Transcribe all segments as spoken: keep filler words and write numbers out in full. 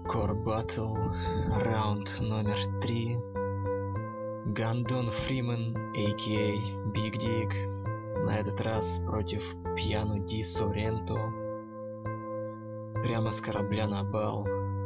Core Battle, раунд номер три. Гандон Фримен, а ка а. Big Dick. На этот раз против Пьяну Ди Соренто. Прямо с корабля на бал.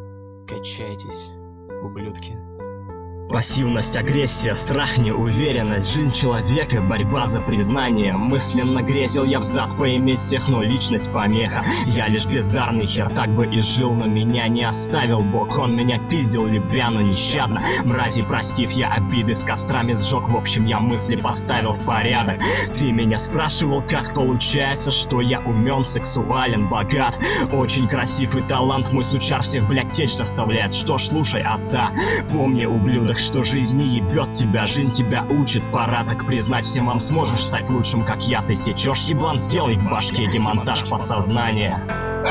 Качайтесь, ублюдки. Пассивность, агрессия, страх, неуверенность, жизнь человека, борьба за признание. Мысленно грезил я взад поиметь всех, но личность помеха. Я лишь бездарный хер, так бы и жил, но меня не оставил Бог. Он меня пиздил, любя, но нещадно. Мрази простив, я обиды с кострами сжег. В общем, я мысли поставил в порядок. Ты меня спрашивал, как получается, что я умен, сексуален, богат, очень красив и талант. Мой сучар всех, блядь, течь заставляет. Что ж, слушай отца, помни, ублюдок, что жизнь не ебет тебя, жизнь тебя учит. Пора так признать, всем вам сможешь стать лучшим, как я. Ты сечешь, еблан, сделай в башке демонтаж подсознания.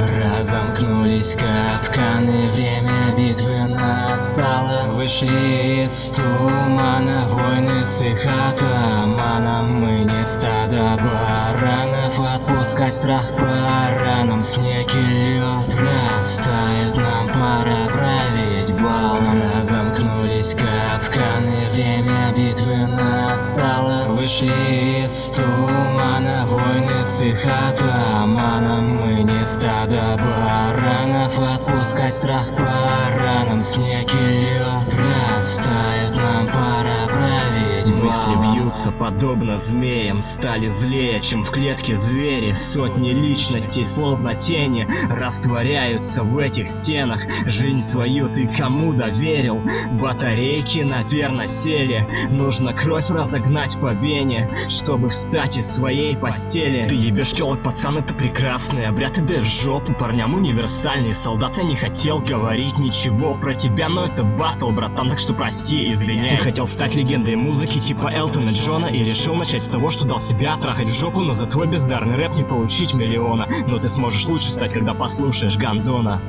Разомкнулись капканы, время битвы настало. Вышли из тумана войны с их атаманом. Мы не стадо баранов, отпускать страх по ранам. Снег и лед растает, нам пора править балом. Разомкнулись капканы, время битвы настало. Вышли из тумана войны с их атаманом. Мы не стадо до баранов, отпускать страх по ранам. Снег и лед растает, нам пора править балом. Мысли бьются подобно змеям, стали злее, чем в клетке звери. Сотни личностей, словно тени, растворяются в этих стенах. Жизнь свою ты кому доверил? Батарейки, наверное, сели. Нужно кровь разогнать по вене, чтобы встать из своей постели. Ты ебешь телок, пацан, это прекрасный обряд. И дай в жопу парням универсальный солдат. Я не хотел говорить ничего про тебя, но это батл, братан, так что прости, извиняй. Ты хотел стать легендой музыки типа Элтона Джона и решил начать с того, что дал себя трахать в жопу, но за твой бездарный рэп не получить миллиона. Но ты сможешь лучше стать, когда послушаешь Гандона.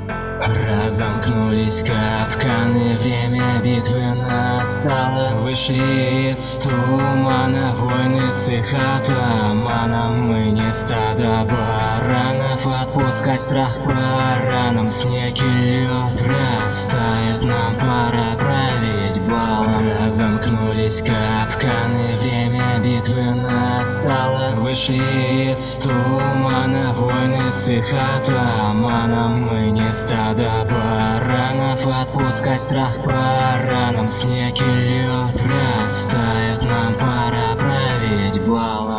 Разомкнулись капканы, время битвы настало. Вышли из тумана войны с их атаманом. Мы не стадо баранов, отпускать страх по ранам. Снег и лед растает, нам пора править балом. Разомкнулись капканы, время битвы настало. Вышли из тумана войны с их атаманом. Мы не стадо до баранов, отпускать страх по ранам. Снег и лед растает, нам пора править балом.